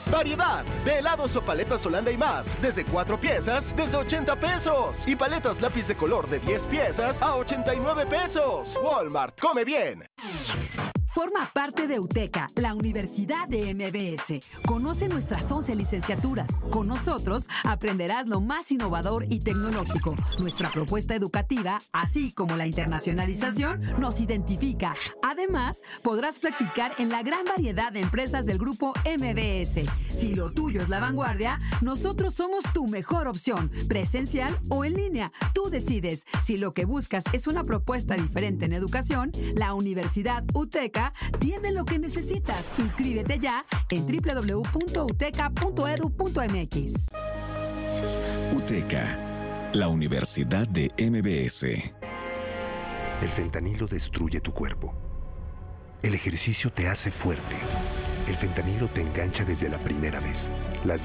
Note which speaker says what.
Speaker 1: Variedad de helados o paletas Holanda y más, desde 4 piezas, desde 80 pesos. Y paletas lápiz de color de 10 piezas a 89 pesos. Walmart, come bien.
Speaker 2: Forma parte de UTECA, la Universidad de MBS. Conoce nuestras 11 licenciaturas. Con nosotros aprenderás lo más innovador y tecnológico. Nuestra propuesta educativa, así como la internacionalización, nos identifica. Además, podrás practicar en la gran variedad de empresas del grupo MBS. Si lo tuyo es la vanguardia, nosotros somos tu mejor opción, presencial o en línea. Tú decides. Si lo que buscas es una propuesta diferente en educación, la Universidad UTECA tiene lo que necesitas. Inscríbete ya en www.uteca.edu.mx.
Speaker 3: UTECA, la Universidad de MBS.
Speaker 4: El fentanilo destruye tu cuerpo. El ejercicio te hace fuerte. El fentanilo te engancha desde la primera vez. Las